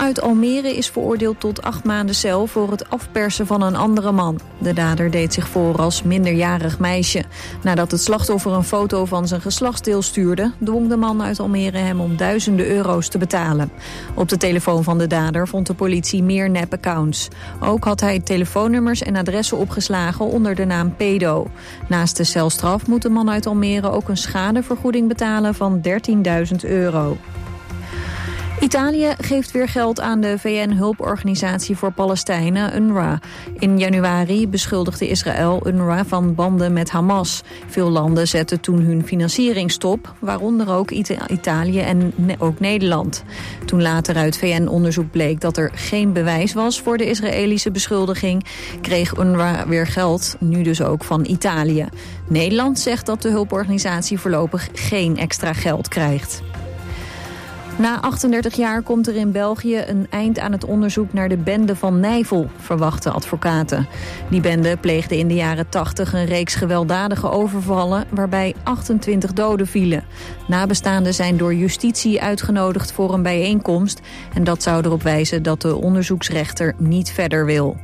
uit Almere is veroordeeld tot 8 maanden cel voor het afpersen van een andere man. De dader deed zich voor als minderjarig meisje. Nadat het slachtoffer een foto van zijn geslachtsdeel stuurde, dwong de man uit Almere hem om duizenden euro's te betalen. Op de telefoon van de dader vond de politie meer nep-accounts. Ook had hij telefoonnummers en adressen opgeslagen onder de naam Pedo. Naast de celstraf moet de man uit Almere ook een schadevergoeding betalen van 13.000 euro. Italië geeft weer geld aan de VN-hulporganisatie voor Palestijnen, UNRWA. In januari beschuldigde Israël UNRWA van banden met Hamas. Veel landen zetten toen hun financiering stop, waaronder ook Italië en ook Nederland. Toen later uit VN-onderzoek bleek dat er geen bewijs was voor de Israëlische beschuldiging, kreeg UNRWA weer geld, nu dus ook van Italië. Nederland zegt dat de hulporganisatie voorlopig geen extra geld krijgt. Na 38 jaar komt er in België een eind aan het onderzoek naar de bende van Nijvel, verwachten advocaten. Die bende pleegde in de jaren 80 een reeks gewelddadige overvallen, waarbij 28 doden vielen. Nabestaanden zijn door justitie uitgenodigd voor een bijeenkomst en dat zou erop wijzen dat de onderzoeksrechter niet verder wil.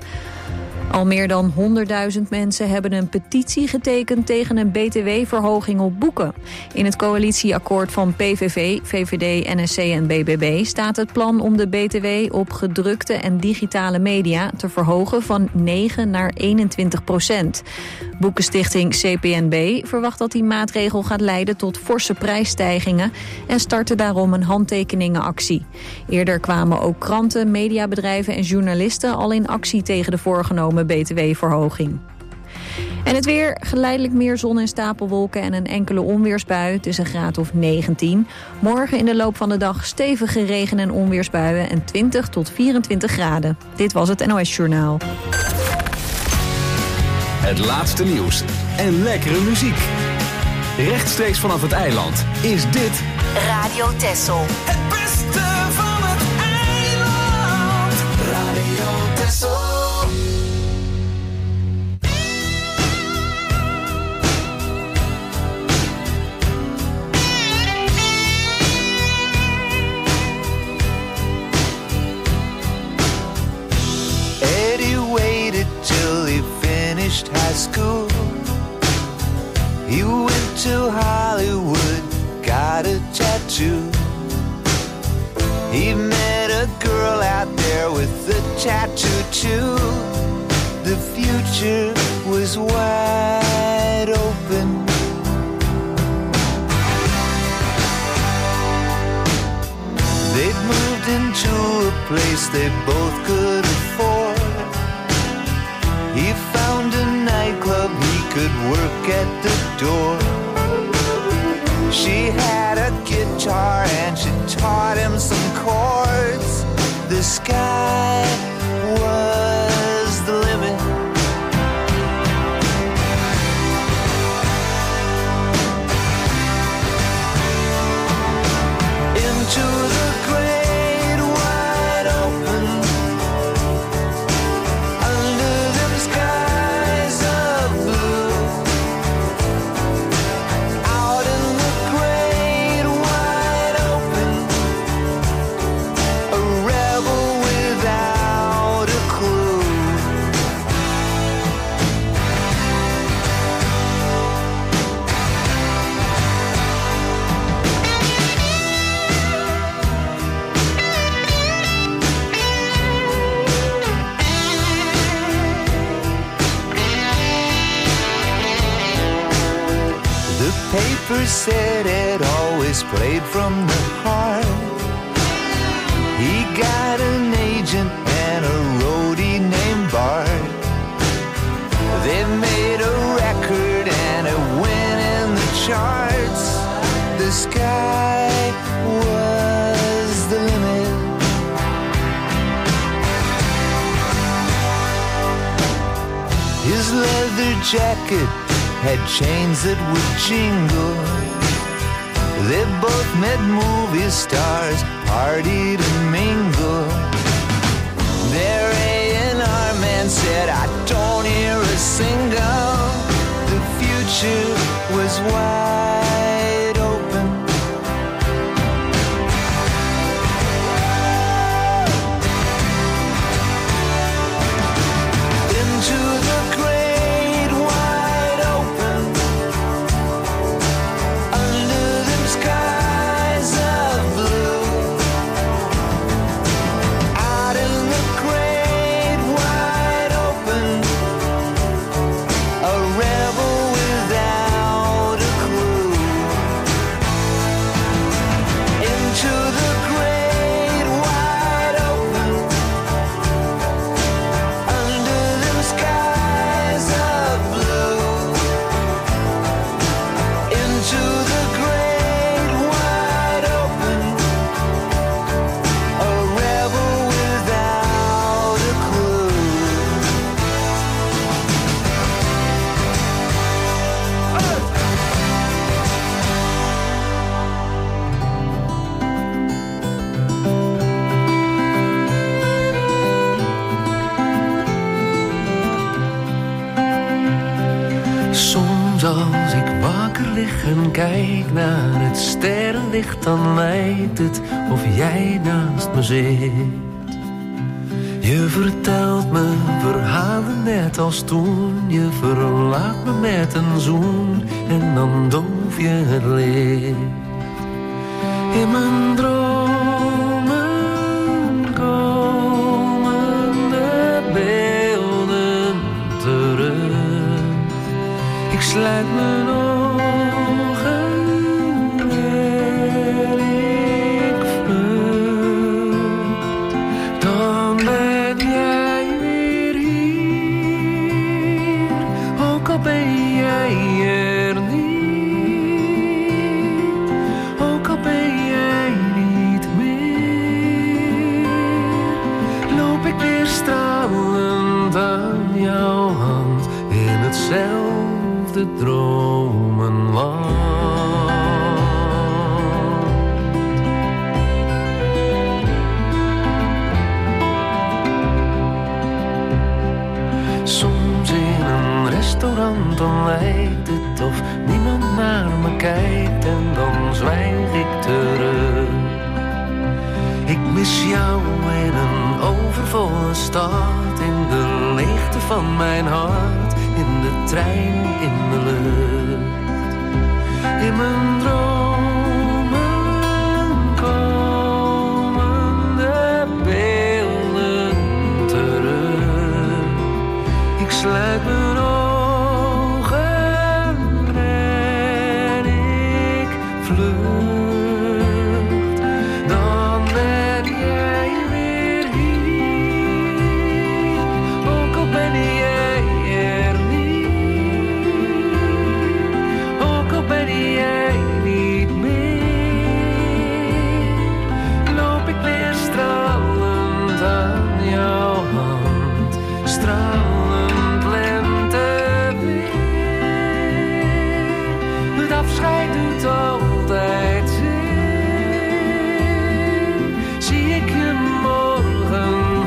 Al meer dan 100.000 mensen hebben een petitie getekend tegen een btw-verhoging op boeken. In het coalitieakkoord van PVV, VVD, NSC en BBB staat het plan om de btw op gedrukte en digitale media te verhogen van 9 naar 21%. Boekenstichting CPNB verwacht dat die maatregel gaat leiden tot forse prijsstijgingen en startte daarom een handtekeningenactie. Eerder kwamen ook kranten, mediabedrijven en journalisten al in actie tegen de voorgenomen btw-verhoging. En het weer, geleidelijk meer zon en stapelwolken en een enkele onweersbui. Het is een graad of 19. Morgen in de loop van de dag stevige regen- en onweersbuien en 20 tot 24 graden. Dit was het NOS Journaal. Het laatste nieuws en lekkere muziek. Rechtstreeks vanaf het eiland is dit Radio Texel. Het beste van het eiland. Radio Texel. High school. He went to Hollywood, got a tattoo. He met a girl out there with a tattoo too. The future was wide open. They'd moved into a place they both could afford. He found a nightclub, he could work at the door. She had a guitar and she taught him some chords. The sky was the limit. Into the great wide open. Paper said it always played from the heart. He got an agent and a roadie named Bart. They made a record and it went in the charts. The sky was the limit. His leather jacket had chains that would jingle. They both met movie stars, partied and mingled. Their A&R man said, I don't hear a single. The future was wide open. lig en kijk naar het sterrenlicht, dan lijkt het of jij naast me zit. Je vertelt me verhalen net als toen. Je verlaat me met een zoen en dan doof je het licht. In mijn dromen komen de beelden terug. Ik sluit mijn ogen en ik vlucht. Dan ben jij weer hier, ook al ben jij er niet, ook al ben jij niet meer. Loop ik weer stralend aan jouw hand in hetzelfde dromenland. Soms in een restaurant dan lijkt het of niemand naar me kijkt en dan zwijg ik terug. Ik mis jou in een overvolle stad, in de leegte van mijn hart, in de trein, in de lucht. In mijn dromen komen de beelden terug. Ik sluit mijn ogen en ik vlucht. Dan ben jij weer hier, ook al ben jij er niet, ook al ben jij niet meer. Loop ik weer stralend aan jouw hand, stralend lenteweer. Het afscheid doet altijd zeer. Zie ik je morgen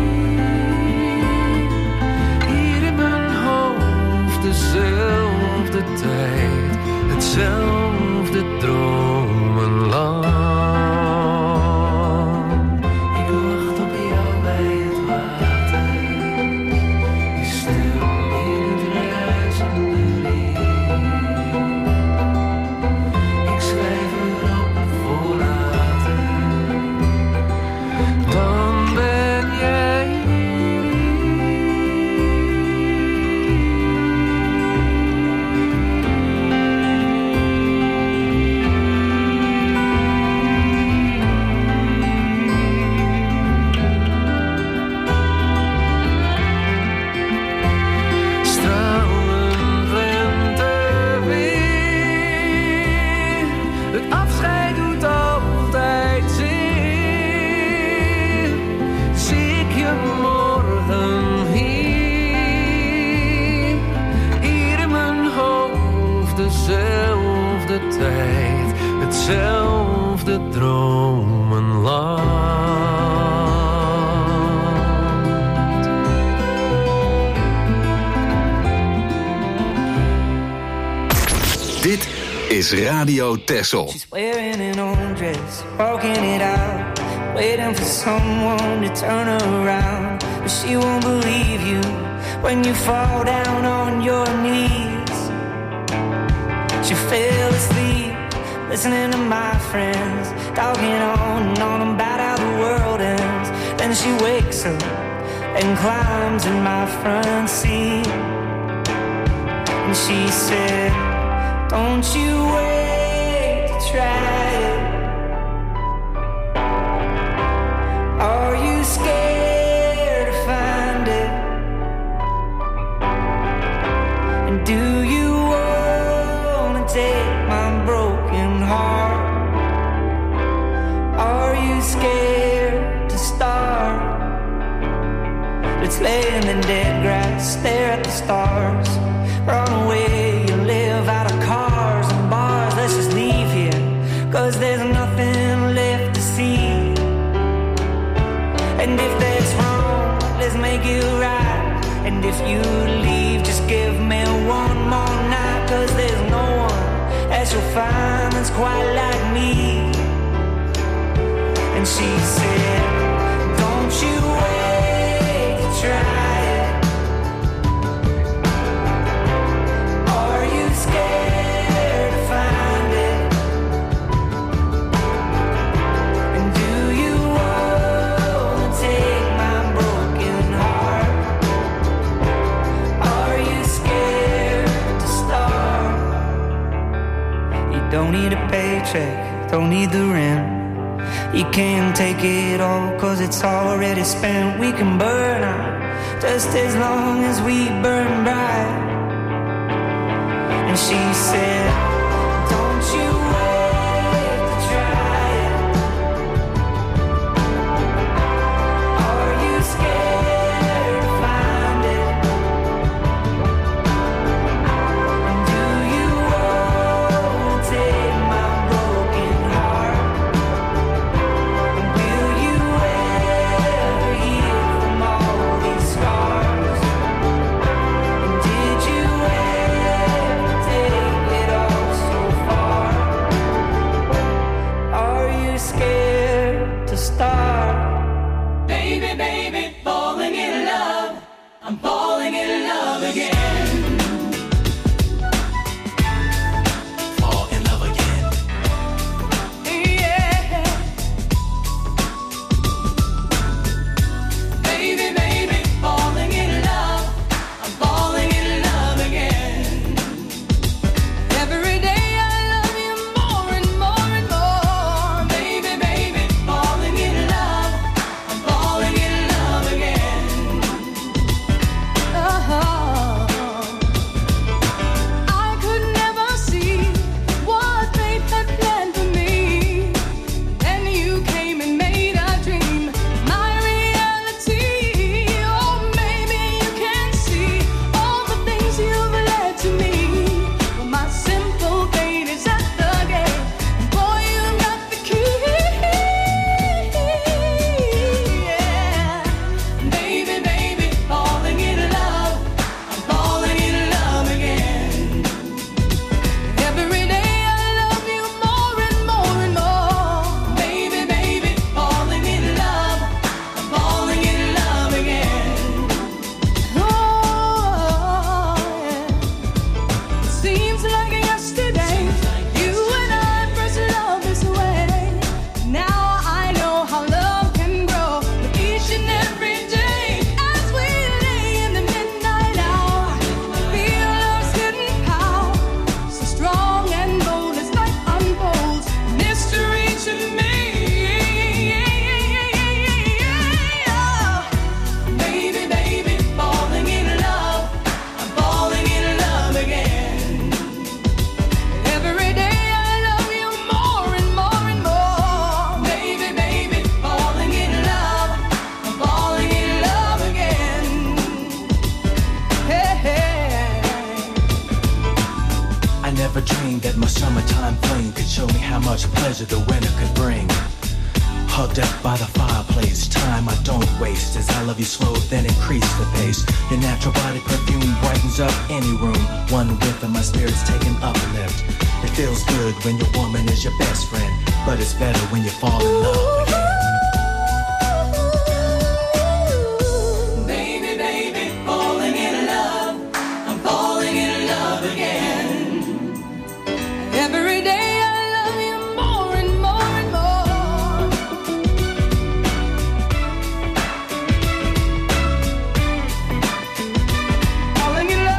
hier in mijn hoofd, dezelfde tijd, hetzelfde dromenland. Ik wacht op jou bij het water, je stil in het ruisende riet. Ik schrijf erop voor later, dan ben jij hier. Stralend lenteweer, het afscheid doet altijd zeer. Zie ik je morgen hier in mijn hoofd, dezelfde tijd, hetzelfde dromenland. Dit is Radio Texel. She's wearing an old dress, walking it out, waiting for someone to turn her around. But she won't believe you when you fall down on your knees. She fell asleep, listening to my friends, talking on and on about how the world ends. Then she wakes up and climbs in my front seat. And she said, don't you wait to try it. Are you scared to find it? And do you wanna take my broken heart? Are you scared to start? Let's lay in the dead grass, stare at the stars, run away, you live out of cars and bars. Let's just leave here, 'cause there's nothing left to see. And if that's wrong, let's make it right. And if you leave, just give me one more night, 'cause there's no one that you'll find that's quite like me. And she said, don't you wait to try it. Are you scared to find it? And do you want to take my broken heart? Are you scared to start? You don't need a paycheck, don't need the rent. You can't take it all, cause it's already spent. We can burn out just as long as we burn bright. And she said, don't you wait to try it. Are you scared to find it? And do you want to take my broken heart? When your woman is your best friend, but it's better when you fall in love again. Baby, baby, falling in love. I'm falling in love again. Every day I love you more and more and more. Falling in love.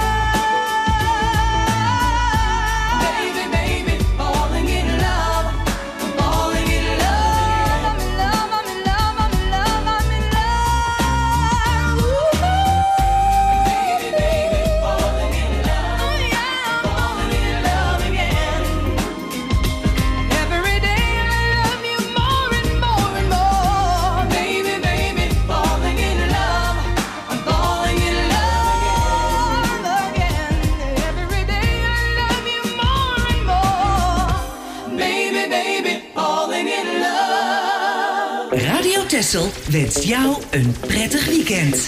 Radio Texel wenst jou een prettig weekend.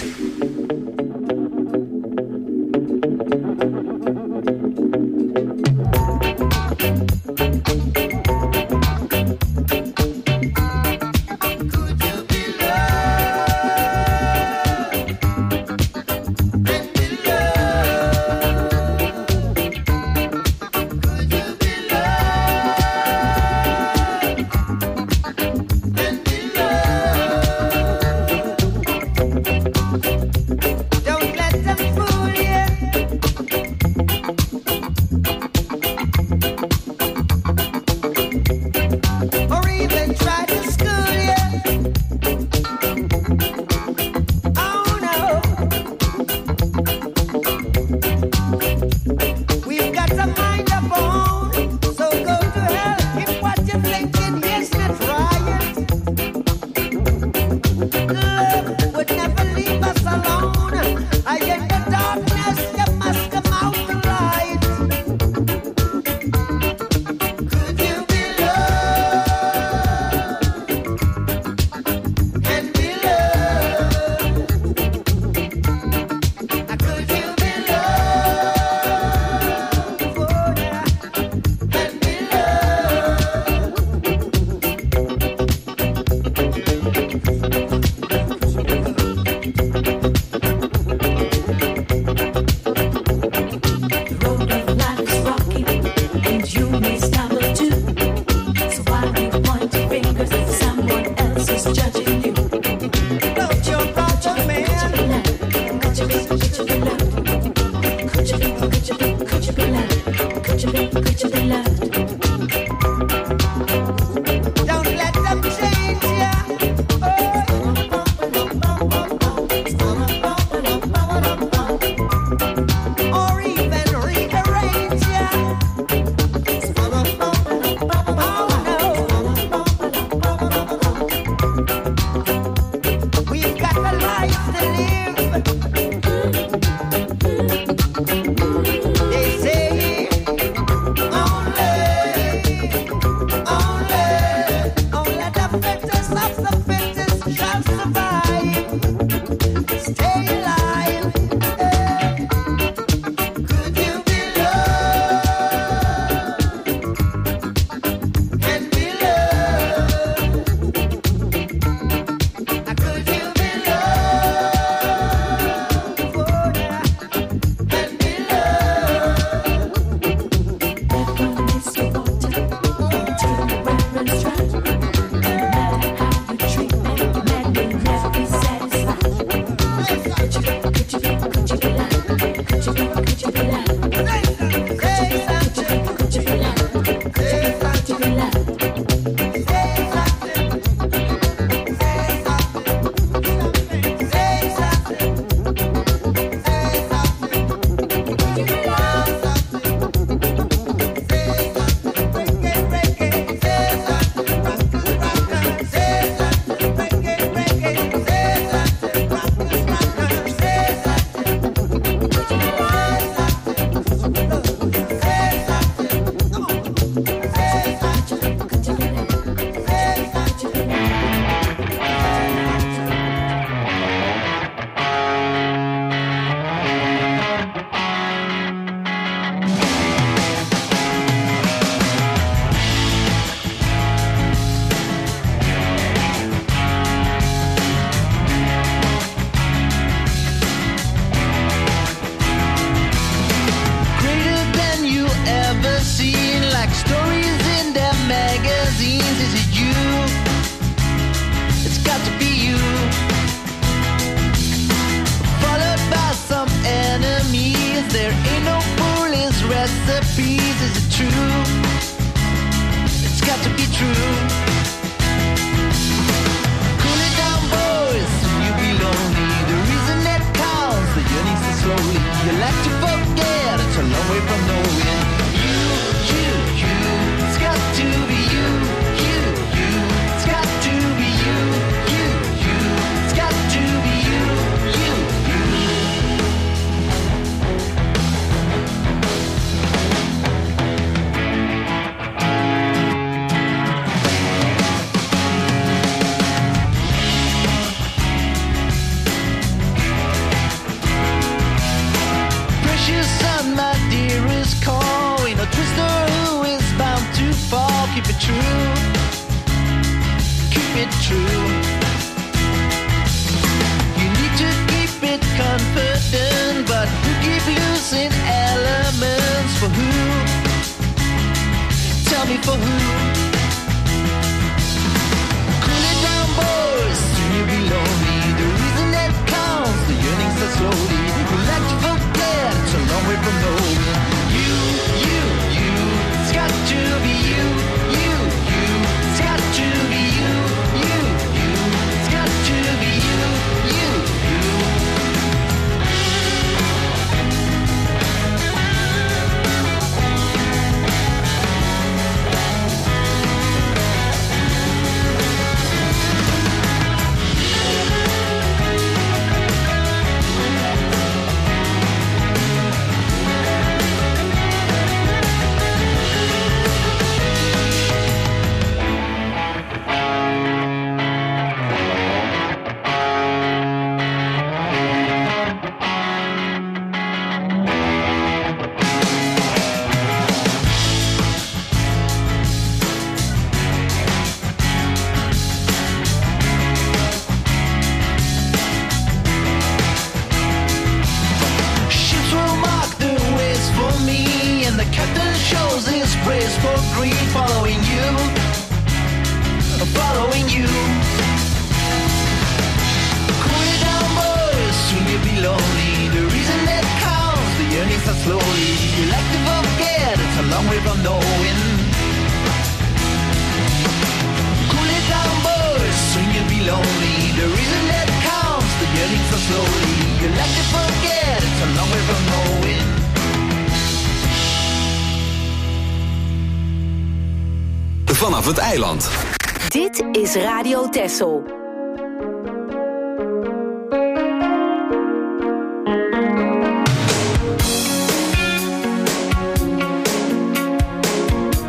Vanaf het eiland. Dit is Radio Texel.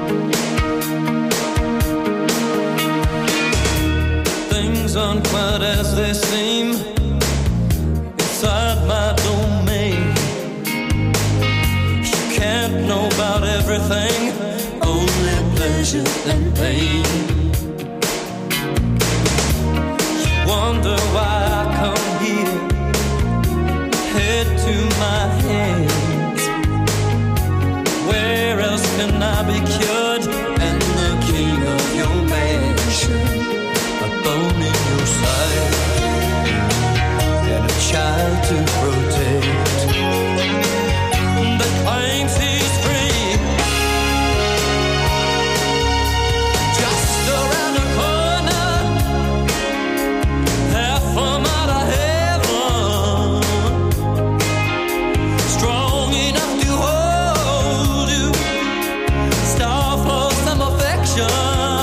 Things aren't quite as they seem inside my domain. You can't know about everything, only pleasure and pain. You wonder why I come here, head to my hands. Where else can I be cured and the king of your mansion? A bone in your side and a child to protect that claims he's free. Just around the corner, half a mile of heaven, strong enough to hold you, star for some affection.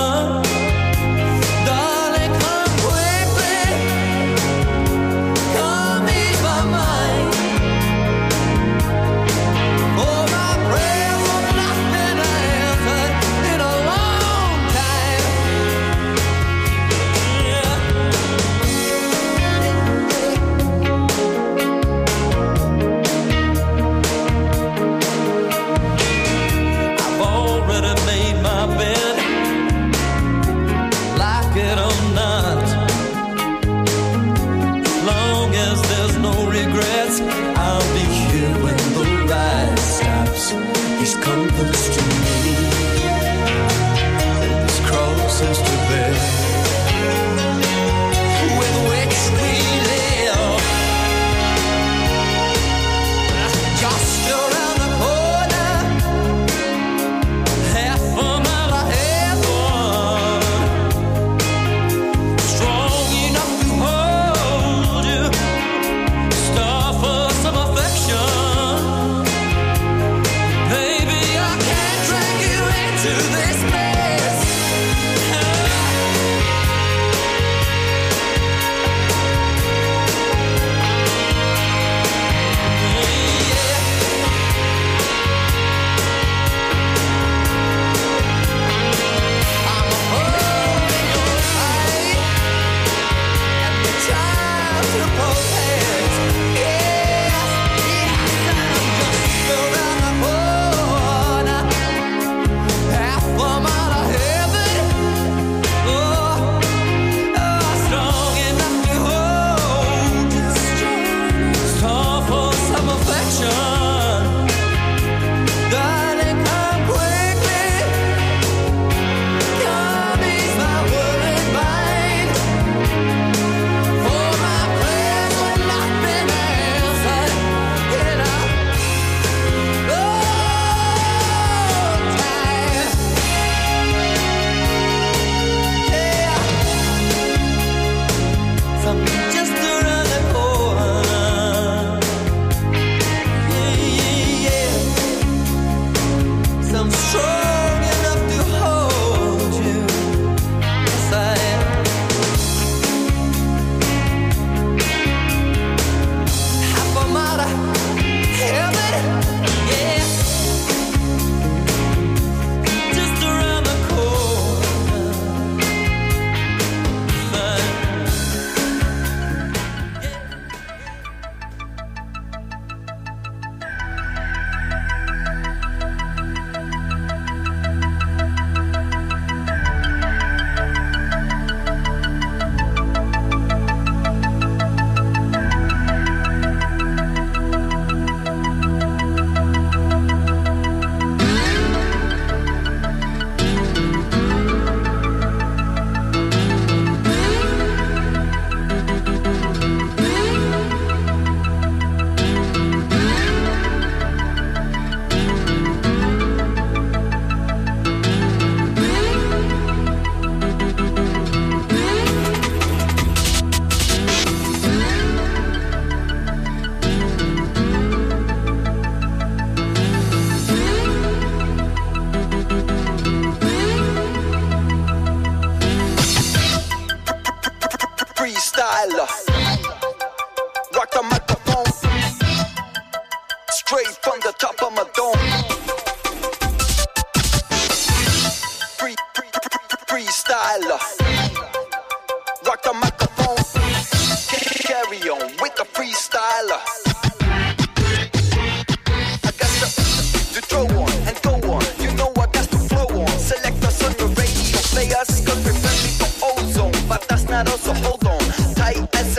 I'll be here when the ride stops. These comforts to me, these crosses to bear, with which we live. Just around the corner, half a mile of heaven, strong enough to hold you, star for some affection. Baby, I can't drag you into this mess. I'm a hole in your eye and the child to protect. Yes, I'm just around the corner, half a mile of heaven. Oh, strong enough to hold you, star for some affection. Darling, come quickly, come ease my worried mind. For my prayers have not been answered in a long time. Yeah, something just around the corner. Yeah. Some strong enough to hold you. Yes, I am. Half a mile of heaven, yeah. Just around the corner. Freestyler, rock the microphone, straight from the top of my dome. Freestyler, rock the microphone.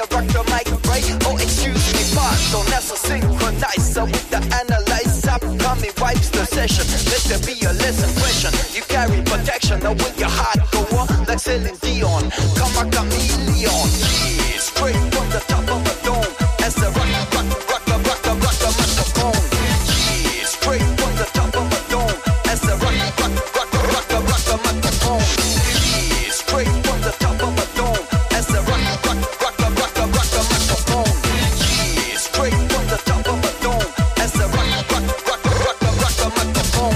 rock the mic, right? Oh, excuse me, pardon, that's a synchronizer with the analyzer. Mommy wipes the session, let there be a less impression. You carry protection, now with your heart go on like Celine Dion. Come a chameleon, yeah, straight from the top of a dome. As the rock the microphone. Yeah, straight from the top of a dome. As the rock the microphone. Yeah, straight from the top of a dome. As the rock the microphone. Yeah, straight from the top of a dome. As the rock the microphone.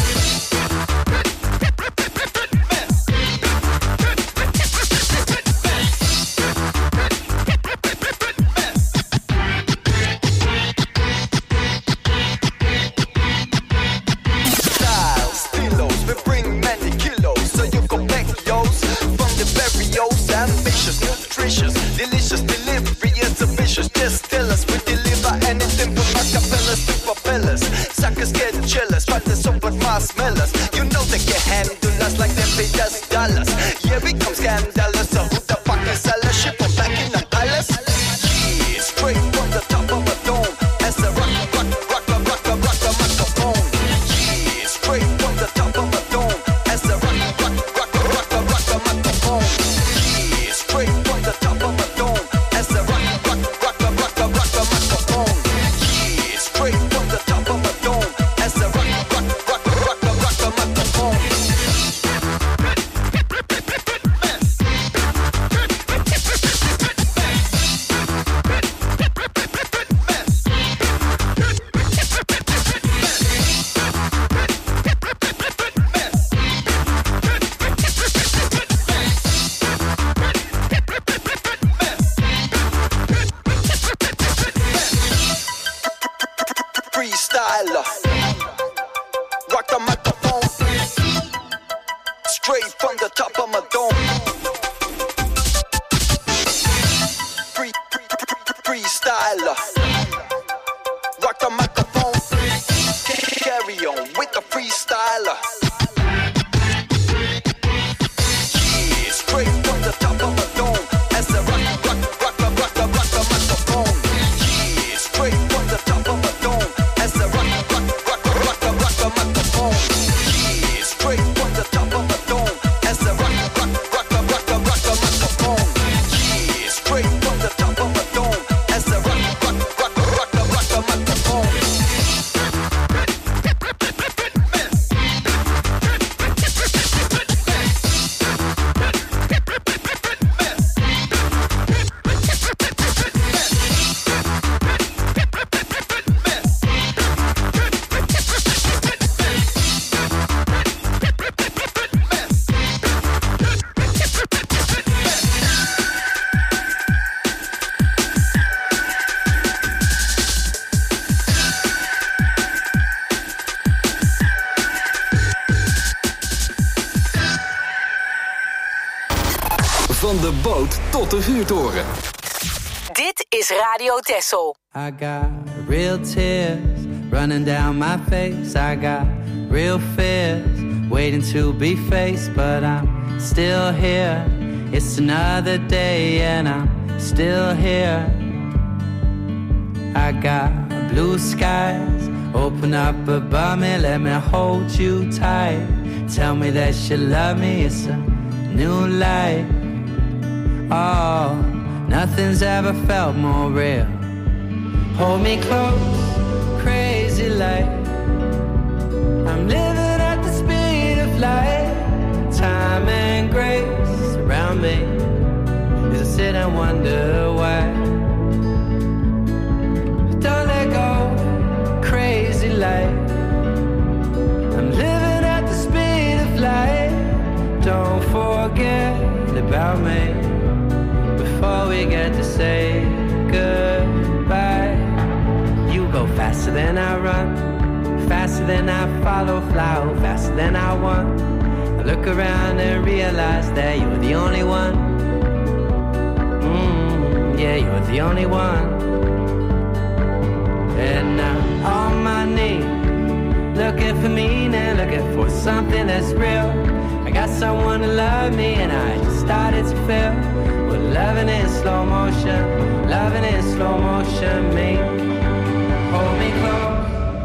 Delicious delivery is a vicious. Just tell us we deliver anything from acapellas to propellers. Suckers get jealous, try to support marshmallows. You know they can handle us like they pay us dollars. Yeah, we come scandalous. So who the fuck is Ella? Ship from back in the palace. Yeah, straight from the top of a dome. As a rock the microphone. Yeah, straight from the top of a dome. As a rock the microphone. Yeah, straight from the top of a dome. As a rock the microphone. Yeah, straight from the top of a dome. As a rock the microphone. Freestyler, rock the microphone, straight from the top of my dome. Freestyler, rock the microphone, carry on with the freestyler. Yeah, straight from the top of my dome. As a rock the microphone. Yeah, straight from the top of my dome. As a rock the microphone. Yeah, straight from the top of a dome. As a rock the microphone. Yeah, straight from the top of a dome. As a rock the microphone. Van de boot tot de vuurtoren. Dit is Radio Texel. I got real tears running down my face. I got real fears waiting to be faced, but I'm still here. It's another day and I'm still here. I got blue skies open up above me, let me hold you tight. Tell me that you love me, it's a new life. Oh, nothing's ever felt more real. Hold me close, crazy light. I'm living at the speed of light. Time and grace around me as I sit and wonder why. Don't let go, crazy light. I'm living at the speed of light. Don't forget about me before we get to say goodbye. You go faster than I run, faster than I follow, fly faster than I want. I look around and realize that you're the only one. Yeah, you're the only one. And I'm on my knees, looking for meaning, looking for something that's real. I got someone to love me and I just started to feel what loving in slow motion, loving in slow motion means. Hold me close.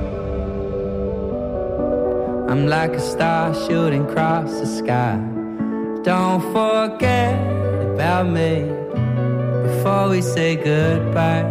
I'm like a star shooting across the sky. Don't forget about me before we say goodbye.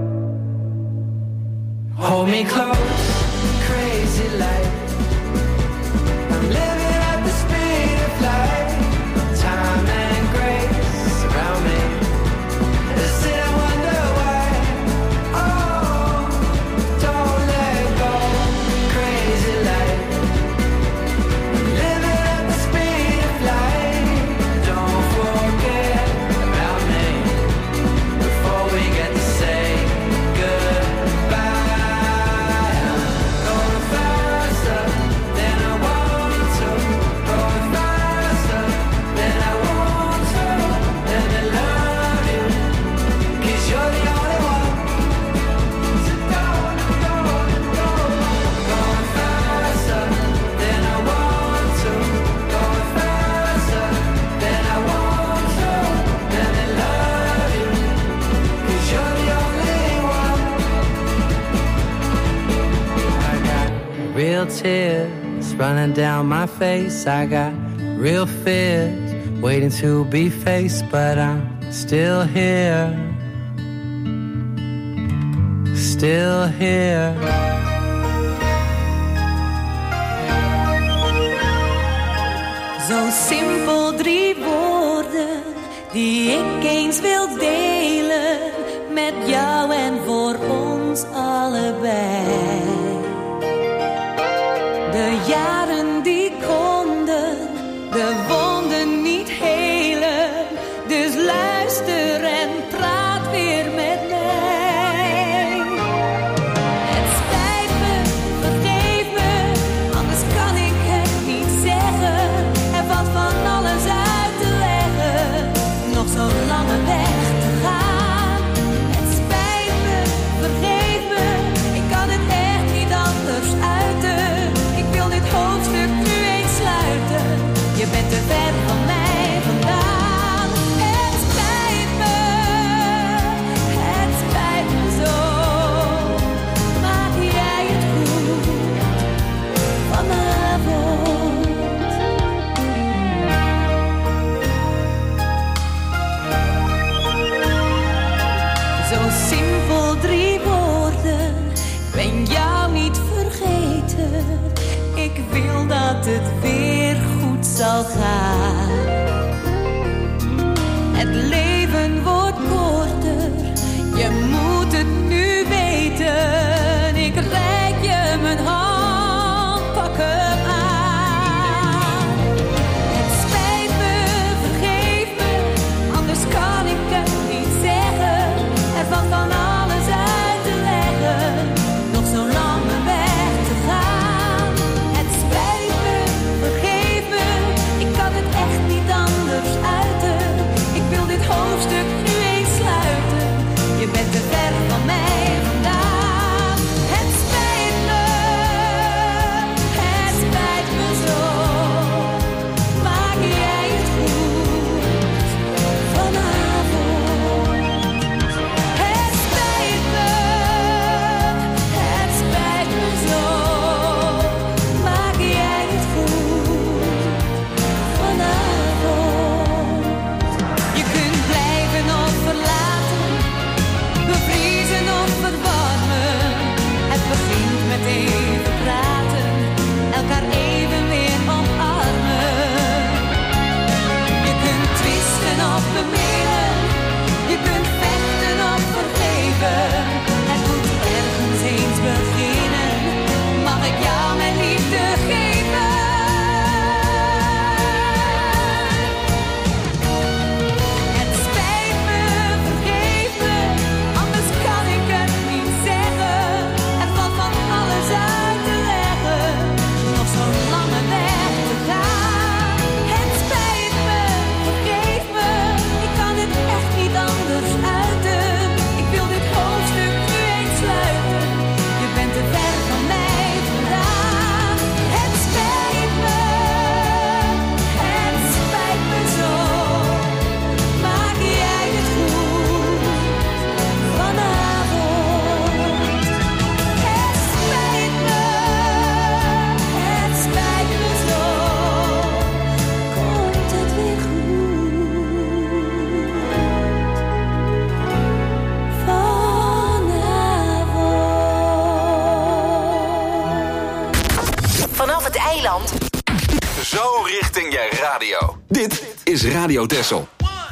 Hold me close, crazy light. I'm living at the speed of light. Time and grace around me. I sit and wonder why. Oh, don't let go, crazy light. I'm living at the speed of light. Don't forget about me before we get to say goodbye. I'm going faster than I want to, going faster than I want to. Let me love you, 'cause you're the only one. So going faster than I want to, going faster than I want to. Let me love you, 'cause you're the only one. I got real tears running down my face. I got real fears waiting to be faced, but I'm still here, still here. Zo simpel 3 woorden die ik eens wil delen met jou en voor ons allebei. De jaren die konden de wonden niet helen, dus luister en praat weer met mij. Het spijt me, vergeef me, anders kan ik het niet zeggen. Er valt van alles uit te leggen, nog zo'n lange weg te gaan. Het spijt me, vergeef me, ik kan het echt niet anders uiten. Ik wil dit hoofdstuk nu eens sluiten, je bent te ver van mij vandaan. Het spijt me zo, maak jij het goed vanavond. Zo simpel 3 woorden, ik ben jou niet vergeten. Ik wil dat het weer goed zal gaan. Het leven wordt korter, je moet het nu weten. Ik reik je mijn hand, pak hem aan. Het spijt me, vergeef me, anders kan ik het niet zeggen. Er valt van alles uit te leggen, nog zo'n lange weg te gaan. Het spijt me, vergeef me, ik kan het echt niet anders uiten. Ik wil dit hoofd eiland. Zo richting je radio. Dit is Radio Texel.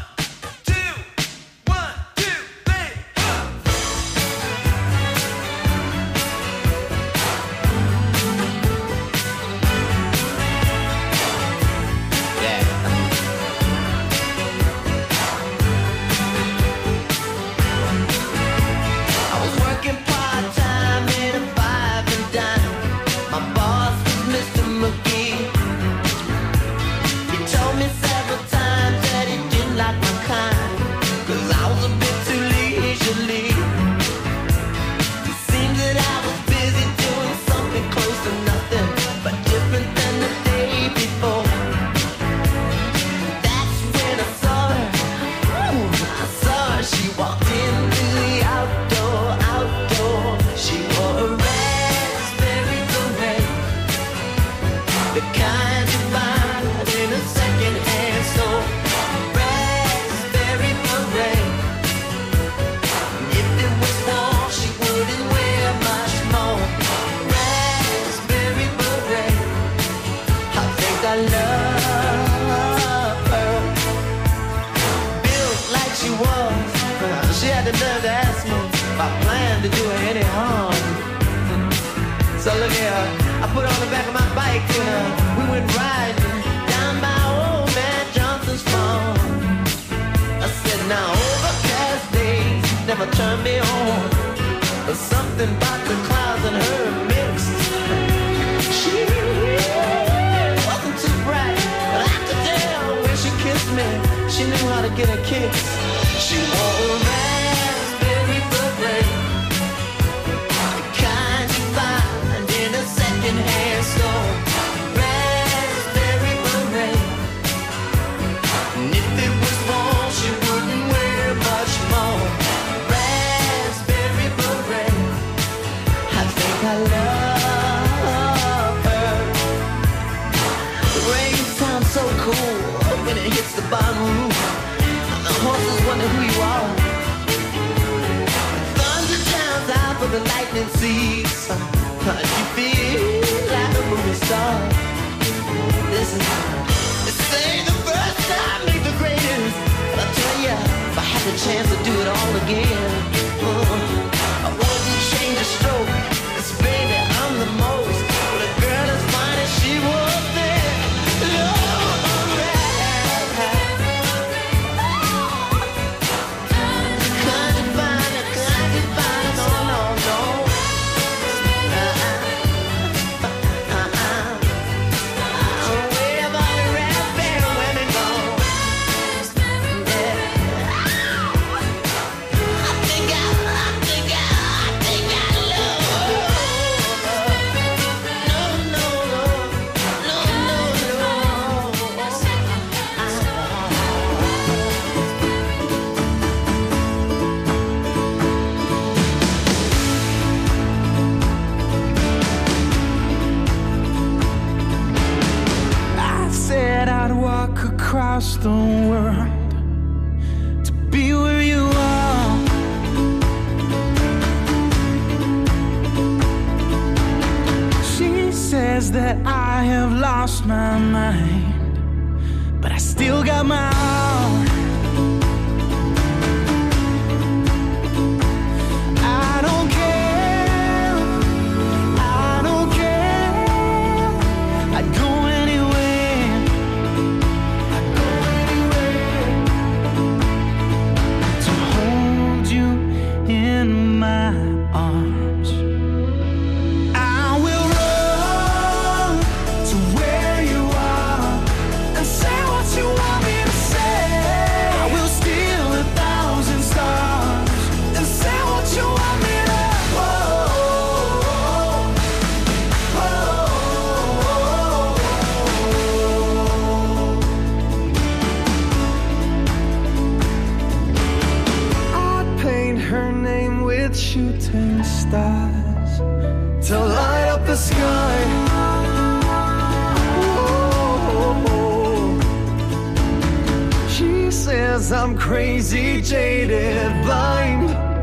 I'm crazy, jaded, blind,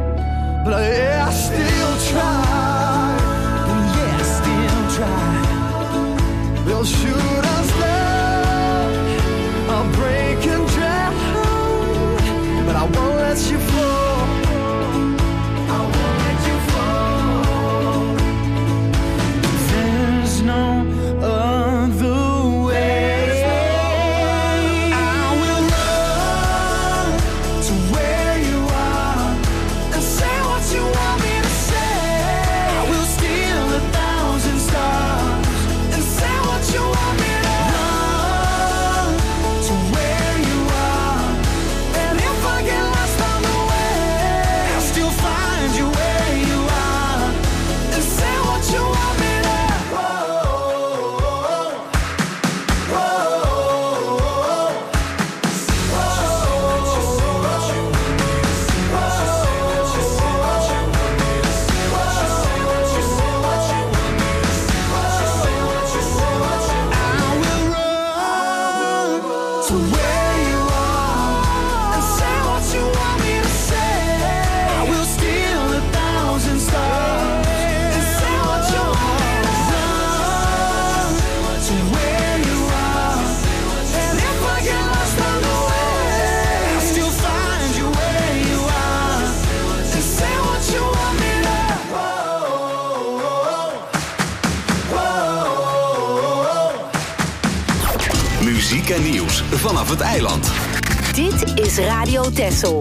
but I still try. Yeah, still try. weekendnieuws vanaf het eiland. Dit is Radio Texel.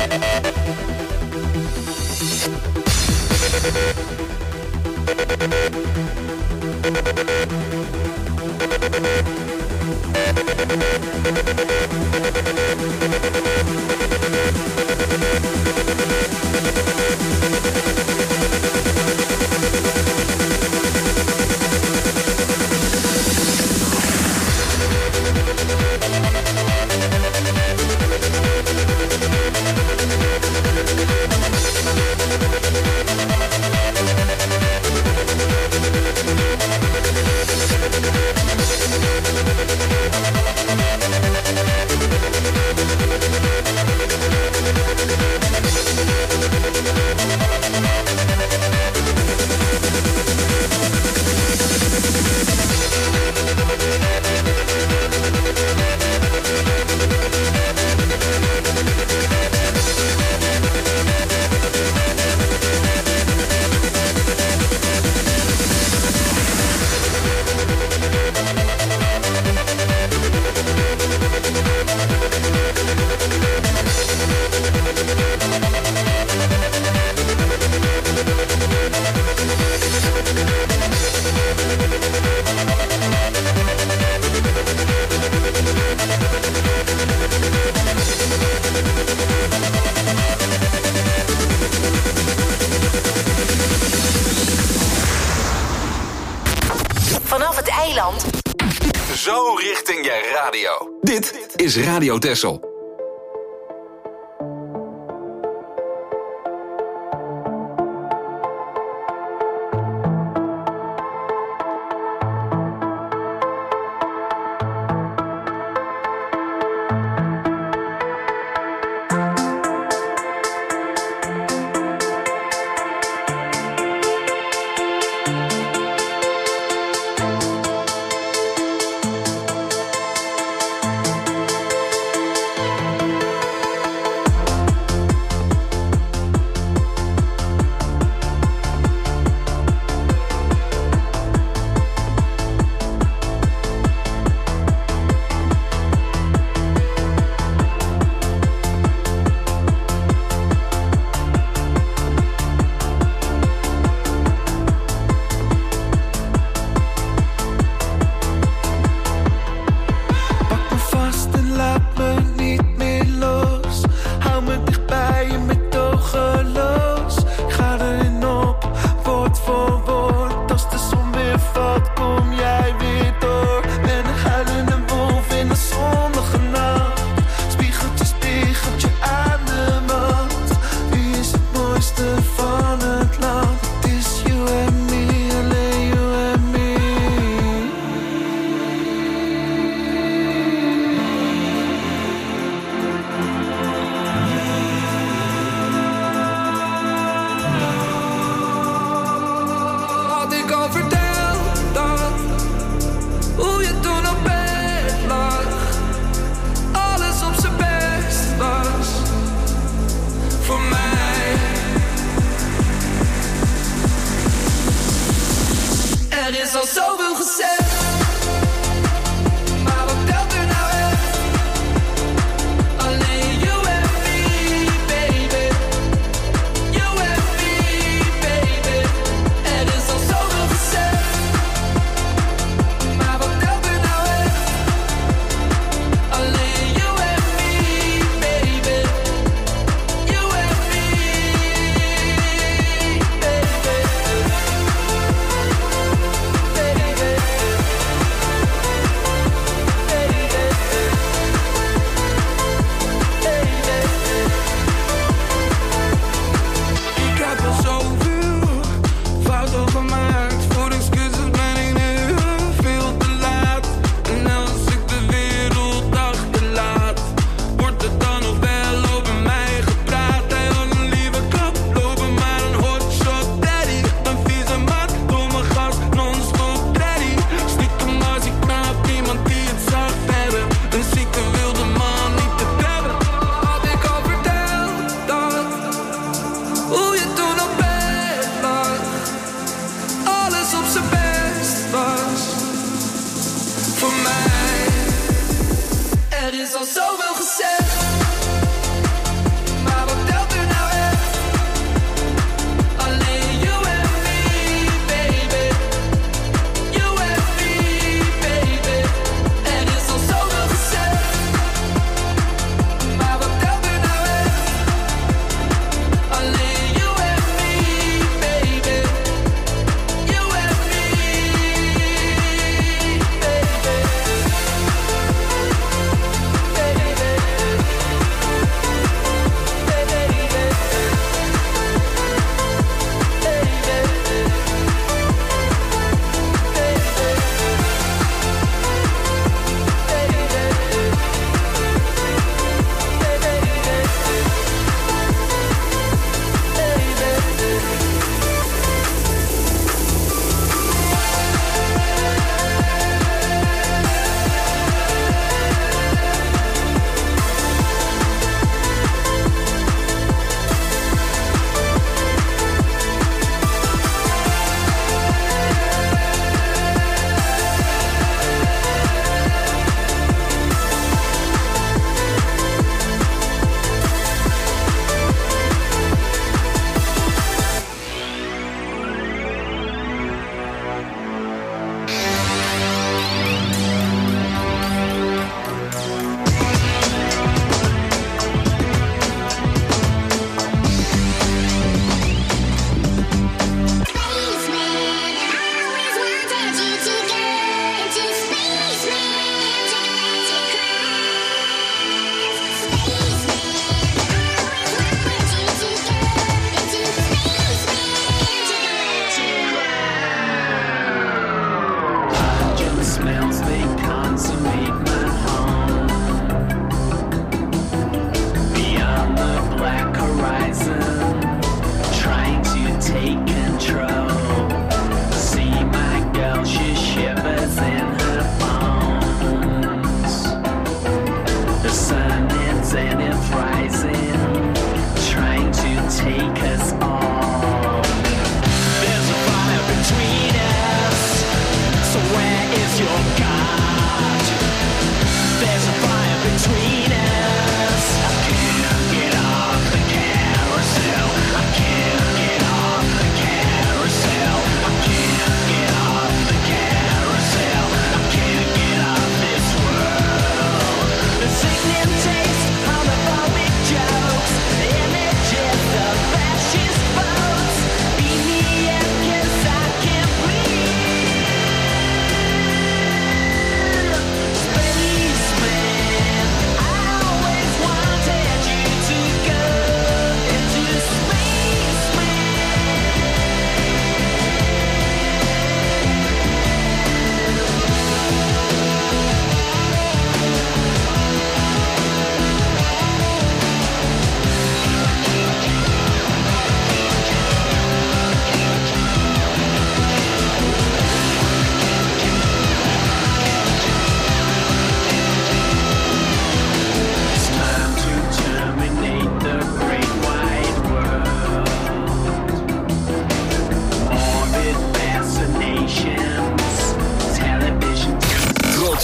Zo richting je radio. Dit is Radio Texel.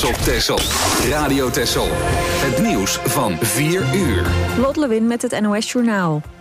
op Texel. Radio Texel. Het nieuws van 4 uur. Lot Lewin met het NOS Journaal.